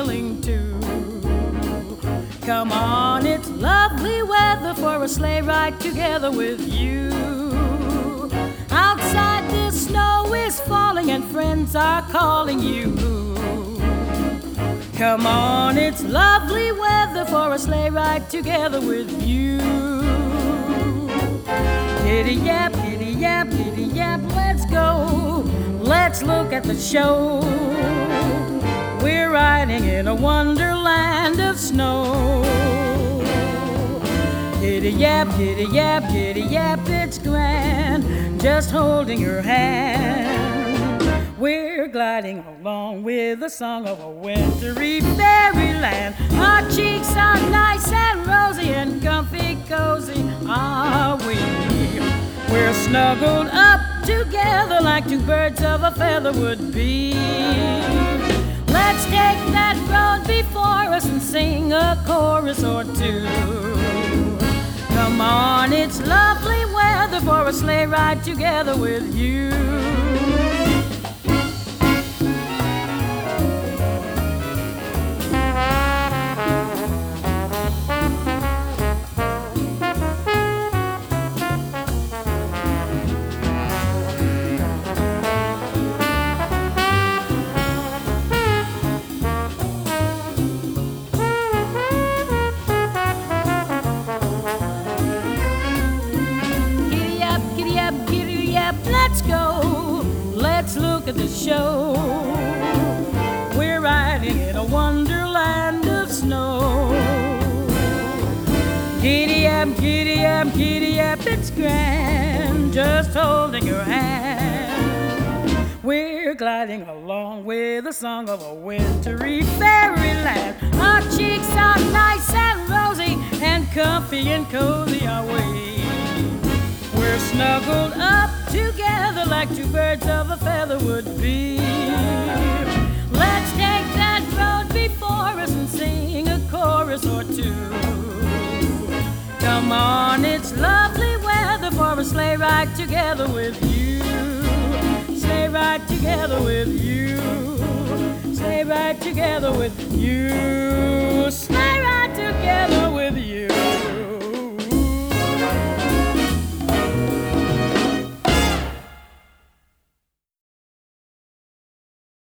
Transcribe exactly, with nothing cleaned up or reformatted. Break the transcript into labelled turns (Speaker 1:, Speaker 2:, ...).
Speaker 1: willing to. Come on, it's lovely weather for a sleigh ride together with you. Outside the snow is falling and friends are calling you. Come on, it's lovely weather for a sleigh ride together with you. Giddy yap, giddy yap, giddy yap, let's go. Let's look at the show. We're riding in a wonderland of snow. Giddy yap, giddy yap, giddy yap, it's grand, just holding your hand. We're gliding along with the song of a wintry fairyland. Our cheeks are nice and rosy and comfy cozy are we. We're snuggled up together like two birds of a feather would be. Let's take that road before us and sing a chorus or two. Come on, it's lovely weather for a sleigh ride together with you. Let's go, let's look at the show. We're riding in a wonderland of snow. Giddy up, giddy up, giddy up, it's grand, just holding your hand. We're gliding along with the song of a wintry fairyland. Our cheeks are nice and rosy and comfy and cozy are we. We're snuggled up together like two birds of a feather would be. Let's take that road before us and sing a chorus or two. Come on, it's lovely weather for a sleigh ride together with you. Sleigh ride together with you. Sleigh ride together with you.